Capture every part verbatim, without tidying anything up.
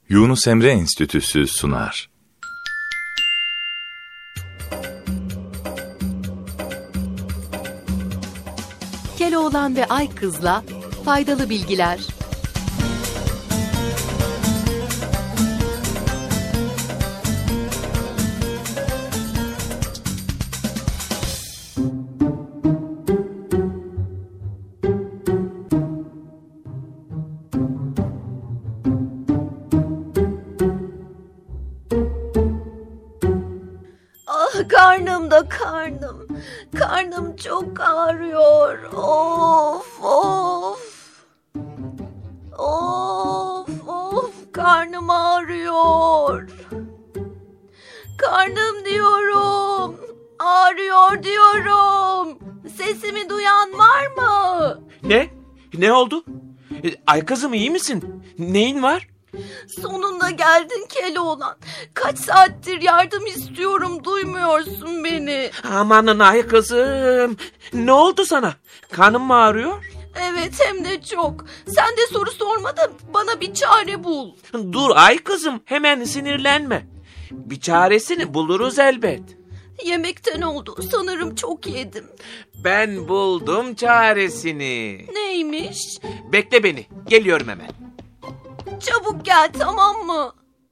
Yunus Emre Enstitüsü sunar. Keloğlan ve Aykız'la faydalı bilgiler. Ah, karnım da karnım. Karnım çok ağrıyor. Of of. Of of, karnım ağrıyor. Karnım diyorum. Ağrıyor diyorum. Sesimi duyan var mı? Ne? Ne oldu? E, Ay kızım, iyi misin? Neyin var? Sonunda geldin Keloğlan. Kaç saattir yardım istiyorum, duymuyorsun beni. Amanın ay kızım. Ne oldu sana? Karnın mı ağrıyor? Evet, hem de çok. Sen de soru sorma da bana bir çare bul. Dur ay kızım, hemen sinirlenme. Bir çaresini buluruz elbet. Yemekten oldu. Sanırım çok yedim. Ben buldum çaresini. Neymiş? Bekle beni, geliyorum hemen. Çabuk gel, tamam mı?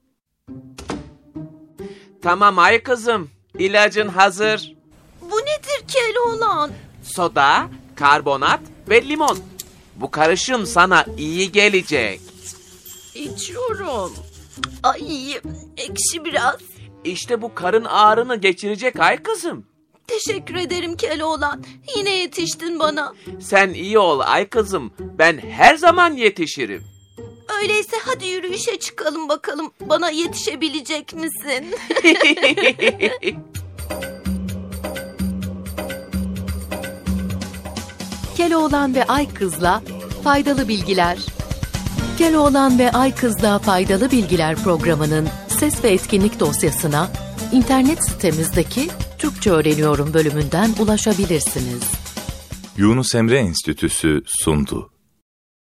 Tamam ay kızım, ilacın hazır. Bu nedir Keloğlan? Soda, karbonat ve limon. Bu karışım sana iyi gelecek. İçiyorum. Ay, ekşi biraz. İşte bu karın ağrını geçirecek ay kızım. Teşekkür ederim Keloğlan. Yine yetiştin bana. Sen iyi ol ay kızım. Ben her zaman yetişirim. Öyleyse hadi yürüyüşe çıkalım bakalım. Bana yetişebilecek misin? Keloğlan ve Aykız'la faydalı bilgiler. Keloğlan ve Aykız'la faydalı bilgiler programının ses ve etkinlik dosyasına internet sitemizdeki Türkçe Öğreniyorum bölümünden ulaşabilirsiniz. Yunus Emre Enstitüsü sundu.